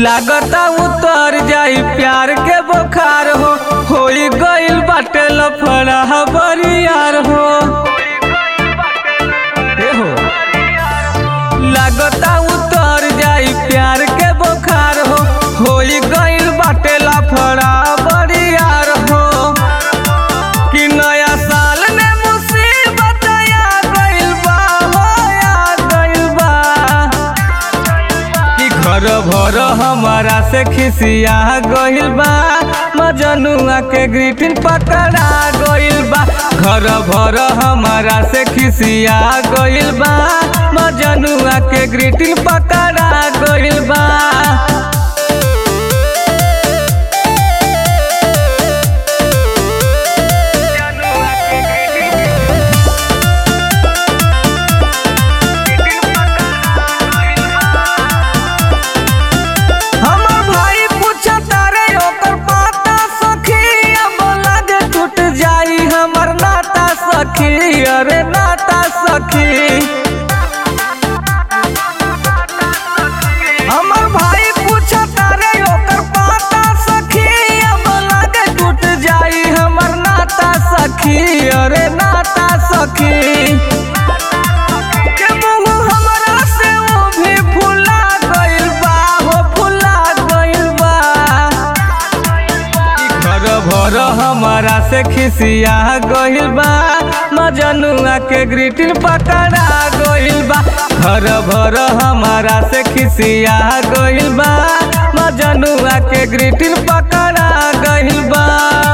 लागता उतर जाई प्यार के बुखार हो गइल बाटे लफड़ा बरियार हो लागता उतर जाई प्यार के बुखार हो गइल बाटे लफड़ा बरियार हो कि नया साल में मुसीबत आ गइल बा कि घर भर हमारा से खिसिया गइल बा मजनुआ के ग्रीटिंग पकड़ा गइल बा घर भर हमारा से खिसिया गइल बा मजनुआ के ग्रीटिंग पकड़ा गइल बा। अरे नाता सखी हमर भाई पूछता रे ओकर पाता सखी अब लागे टूट जाई हमर नाता सखी अरे नाता सखी के मुँह हमरा से वो भी फुला गइल बा हो फुला गइल बा घर भर हमारा से खिसिया गइल बा मजनुआ के ग्रीटिंग पकड़ा गइल बा घर भर हमारा से खिसिया गइल बा मजनुआ के ग्रीटिंग पकड़ा गइल बा।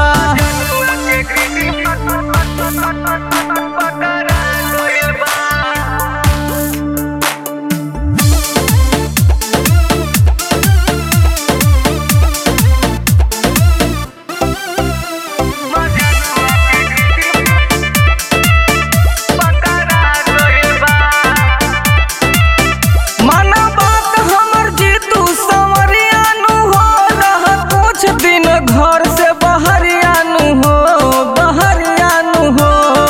घर से बहरियानु हो बहरियानु हो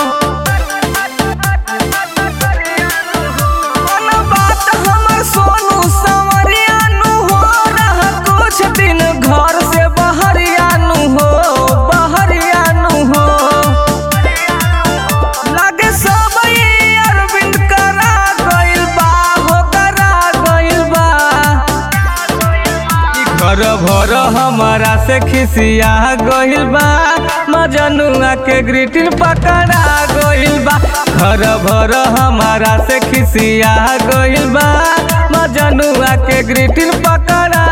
बात हमर सोनू संवरियानु हो रह कुछ दिन घर से बहरियानु हो बहरियानु हो लागे सब अरविंद करा गइल बा हो करा गइल बा घर भर हमारा से खिसिया गइल बा मजनुआ के ग्रीटिंग पकड़ा गइल बा घर भर हमारा से खिसिया गइल बा मजनुआ के ग्रीटिंग पकड़ा